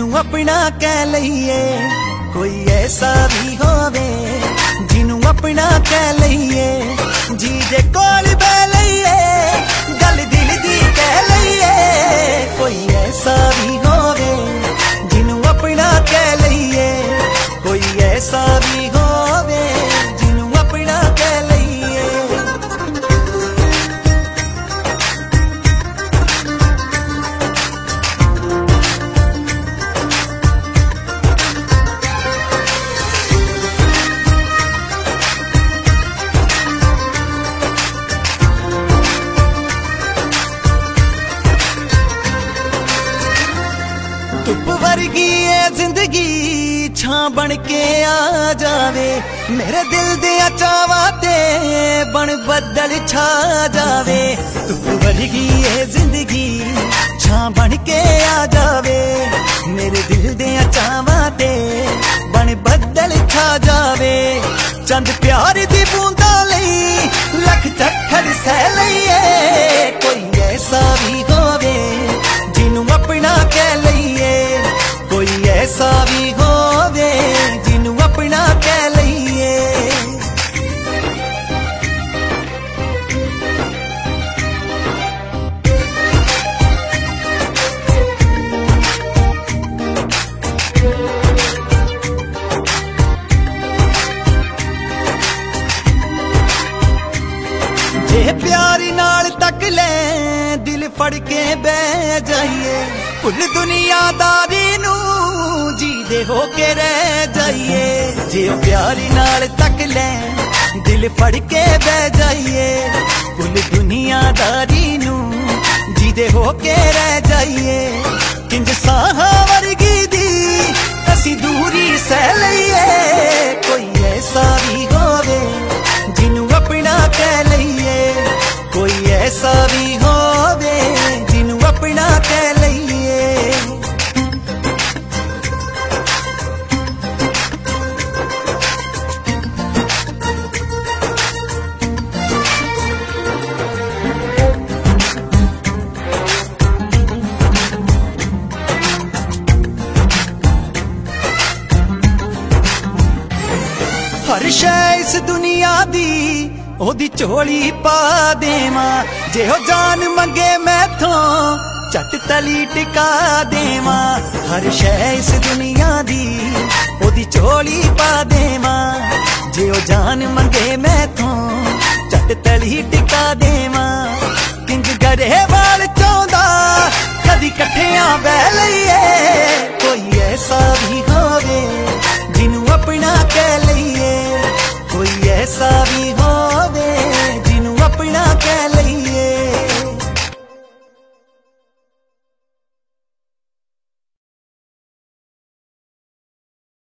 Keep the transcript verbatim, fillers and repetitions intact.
अपना कह लईए, कोई ऐसा भी होवे जिन्हों अपना कह लईए, जी दे कोल बह लईए, गल दिल दी कह लईए। कोई ऐसा भी होवे जिन्हों अपना कह लईए, कोई ऐसा भी होवे जिन्हों अपना कह लईए। धुप वर्गी है जिंदगी छां बन के आ जावे, मेरे दिल दे चावा ते बन बदल छा जावे। धुप वर्गी है जिंदगी छां बन के आ जावे, मेरे दिल दे चावा ते बन बदल छा जावे। चंद प्यार दी बूंदा लई लख चक्कर सह लईए, कोई ऐसा भी होवे जिन्हों अपना कह लईए, कोई ऐसा भी होवे जिन्हों अपना कह लईए। जे प्यारी नाल तक ले दिल फड़ के बह जाइए, कुल दुनियादारी नू जी दे हो के रह जाइए। जे प्यारी नाल तक ले दिल फड़ के बह जाइए, कुल दुनियादारी नू जी दे हो के रह जाइए। किंज साहा वर्गी दी असी दूरी सह लईए, कोई ऐसा भी होवे जिन्हों अपना कह लईए, कोई ऐसा भी होवे जिन्हों अपना कह लईए। हर शै इस दुनिया दी ओदी झोली पा देवा, जे हो जान मंगे मैथों झट तली टिका देवा। हर शै इस दुनिया दी ओदी झोली पा देवा, जे हो जान मंगे मैथों झट तली टिका देवा। किंज गरे वाल चौंदा कदी कट्ठियां बह लईए,